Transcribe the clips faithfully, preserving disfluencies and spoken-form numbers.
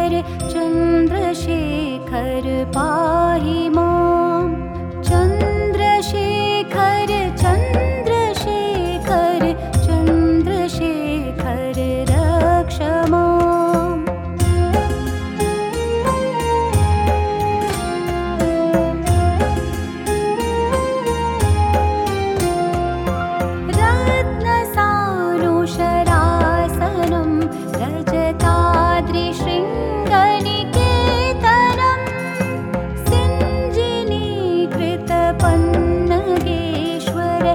चन्द्रशेखर पाहि मां चन्द्रशेखर चन्द्रशेखर चन्द्रशेखर रक्ष माम् रत्नसानुशरासनं रजताद्रिशृङ्गनिकेतनं सिञ्जिनीकृतपन्नगेश्वर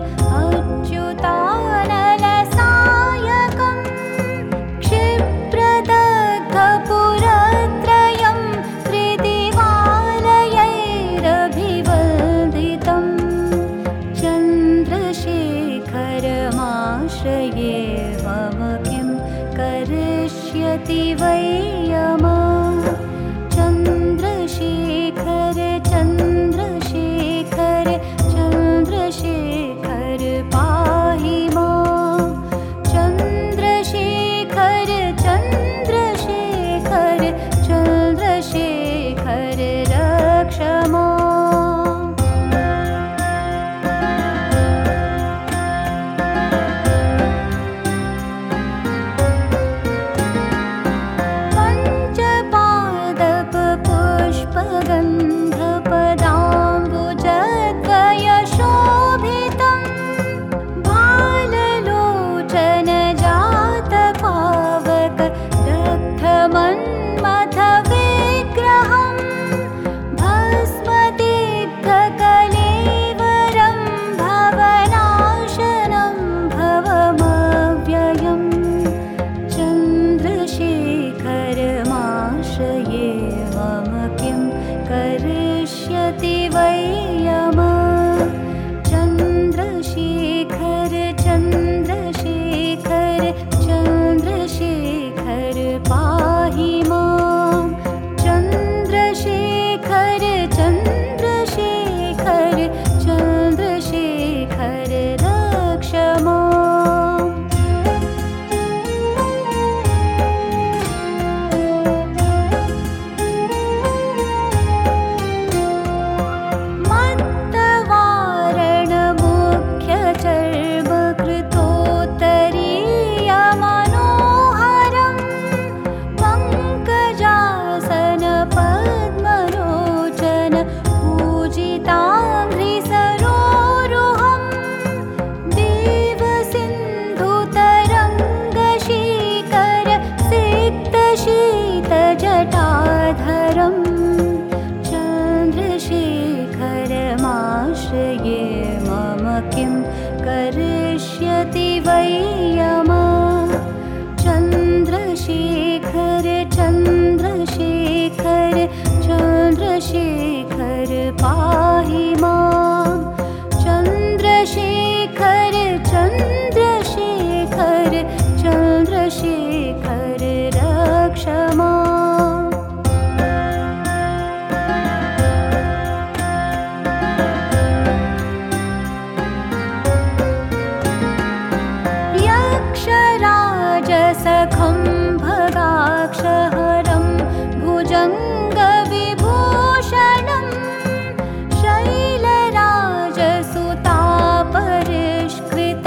अच्युतानलसायकं क्षिप्रदग्धपुरत्रयं त्रिदिवालयैरभिवन्दितं चन्द्रशेखरमाश्रये मम किं करिष्यति वै यमः चन्द्रशेखर चन्द्रशेखर चन्द्रशेखर पाहि मां चन्द्रशेखर चन्द्रशेखर चन्द्रशेखर रक्ष माम् पञ्चपादपपुष्पगन्धपदाम्बुजद्वयशोभितं बाललोचनजातपावक दग्धमन्मथविग्रहं भस्मदीप्तकलेवरं भवनाशनं भवमव्ययम् चन्द्रशेखरमाश्रये मम किं करिष्यति वै यमः चन्द्रशेखर चन्द्रशेखर चन्द्रशेखर पाहि मां चन्द्रशेखर चन्द्रशेखर चन्द्रशेखर रक्ष माम् मत्तवारणमुख्यचर्मकृतोत्तरीयमनोहरं पङ्कजासनपद्मलोचन पूजिताङ्घ्रिसरोरुहं देवसिन्धुतरङ्गशीकर सिक्तशीतजटाधरं चन्द्रशेखरमाश्रये मम किं करिष्यति वै यमः चन्द्रशेखर चन्द्रशेखर चन्द्रशेखर पाहि मां चन्द्रशेखर चन्द्रशेखर चन्द्रशेखर रक्ष माम् यक्षराजसखं भगाक्षहरं भुजङ्गविभूषणं शैलराजसुतापरिष्कृत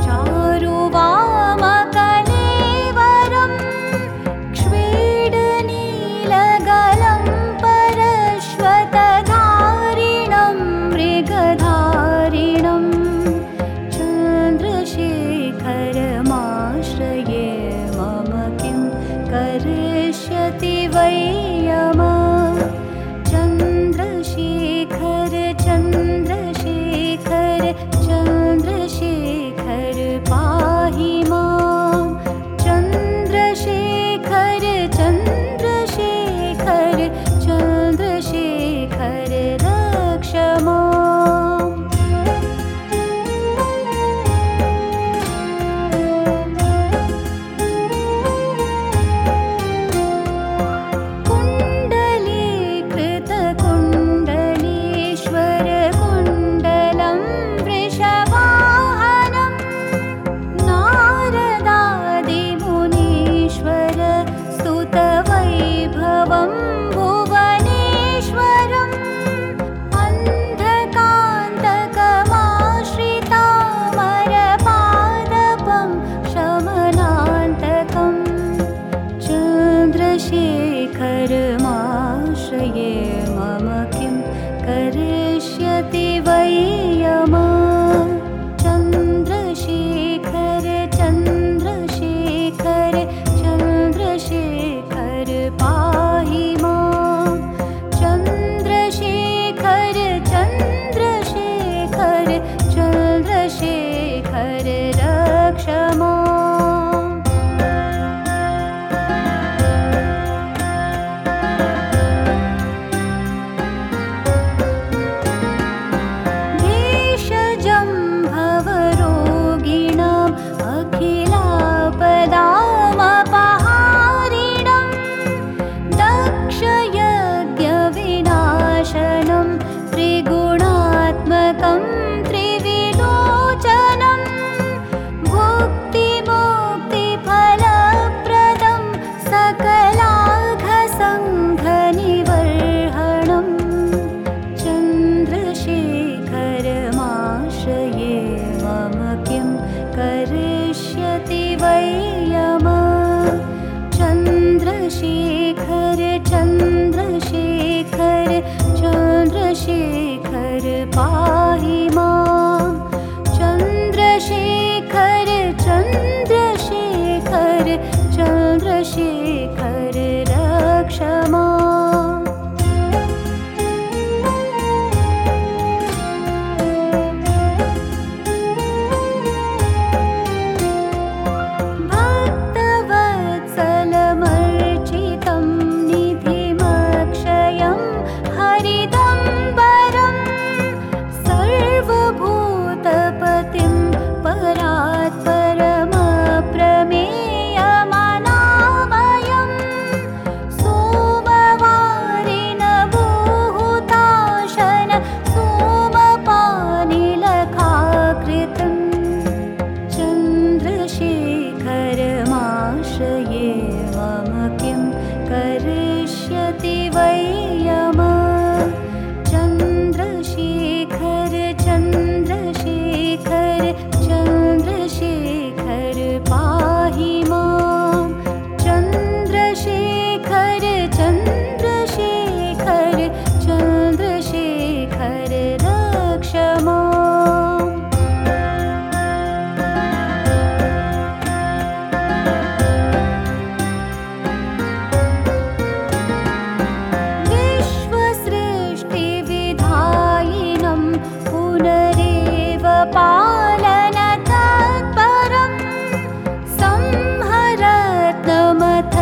चारुवामकलेवरं क्ष्वीडनीलगलं परश्वतधारिणं मृगधारिणं चन्द्रशेखरमाश्रये मम किं करिष्यति वै यमः चन्द्रशेखर चन्द्रशेखर चन्द्रशेखर पाहि मां चन्द्रशेखर चन्द्रशेखर चन्द्रशेखर रक्ष माम् कुण्ड वैभवं भुवनेश्वरम् अन्धकान्तकमाश्रितामरपादपं शमनान्तकं चन्द्रशेखरमाश्रये मम किं करिष्यति वै यमः चन्द्रशेखर चन्द्रशेखर चन्द्रशेखर पाहि मां चन्द्रशेखर चन्द्रशेखर चन्द्रशेखर रक्ष माम् भेषजं भवरोगिणाम् अखिलापदामपहारिणं दक्षयज्ञविनाशनं त्रिगुणात्मकं त्रिविलोचनं भुक्तिमुक्तिफलप्रदं सकलाघसङ्घनिवर्हणं चन्द्रशेखरमाश्रये मम किं करिष्यति वै यमः चन्द्रशेखर चन्द्रशेखर चन्द्रशेखर पाहि मां चन्द्रशेखर चन्द्रशेखर चन्द्रशेखर रक्ष माम् भक्तवत्सलमर्चितं निधिमक्षयं हरिदम्बरं सर्वभूतपतिं परात्परमप्रमेयमनामयं सोमवारिनभूहुताशन सोमपानिलखाकृतं चन्द्रशेखरमाश्रये मम किं करिष्यति वै यमः चन्द्रशेखर चन्द्रशेखर चन्द्रशेखर पाहि मां चन्द्रशेखर चन्द्रशेखर चन्द्रशेखर रक्ष माम् विश्वसृष्टिविधायिनं पुनरेव पालनतत्परं संहरत्नमथ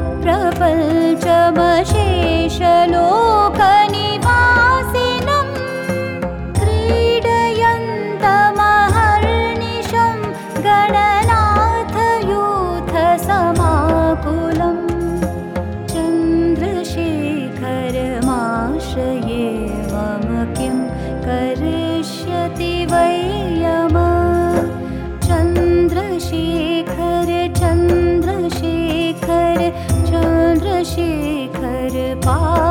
प्रपञ्चमशेषलोकनिवासिनं क्रीडयन्तमहर्निशं गणनाथयूथसमाकुलं चन्द्रशेखरमाश्रये मम किं करिष्यति वै यमः चन्द्रशेखर चन्द्रशेखर चन्द्रशेखर पा